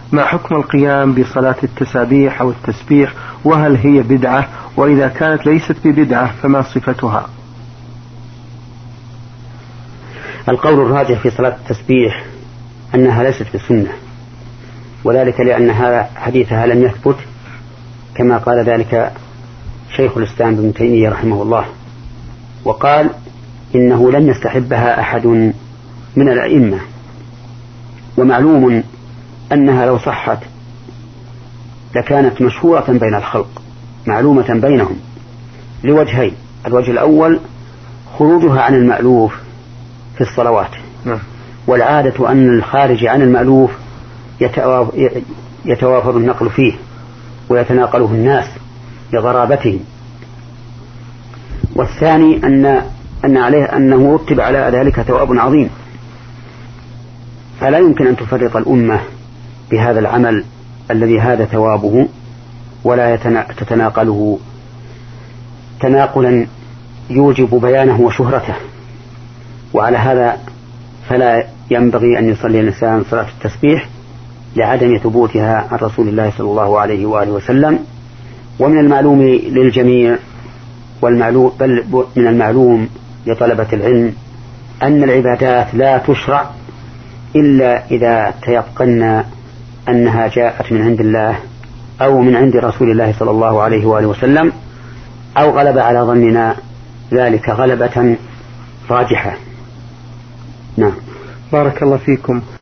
ما حكم القيام بصلاة التسابيح أو التسبيح، وهل هي بدعة؟ وإذا كانت ليست ببدعة فما صفتها؟ القول الراجح في صلاة التسبيح أنها ليست بسنة، وذلك لأن هذا حديثها لم يثبت كما قال ذلك شيخ الإسلام ابن تيمية رحمه الله، وقال إنه لم يستحبها أحد من الأئمة. ومعلوم أنها لو صحت لكانت مشهورة بين الخلق معلومة بينهم لوجهين: الوجه الأول خروجها عن المألوف في الصلوات، والعادة أن الخارج عن المألوف يتوافر النقل فيه ويتناقله الناس لغرابته. والثاني أن عليه أنه رتب على ذلك ثواب عظيم، فلا يمكن أن تفرط الأمة بهذا العمل الذي هذا ثوابه ولا تتناقله تناقلا يوجب بيانه وشهرته. وعلى هذا فلا ينبغي أن يصلي الإنسان صلاة التسبيح لعدم ثبوتها عن رسول الله صلى الله عليه وآله وسلم. ومن المعلوم للجميع بل من المعلوم لطلبة العلم أن العبادات لا تشرع إلا إذا تيقنا أنها جاءت من عند الله أو من عند رسول الله صلى الله عليه وآله وسلم، أو غلب على ظننا ذلك غلبة راجحة. نعم. بارك الله فيكم.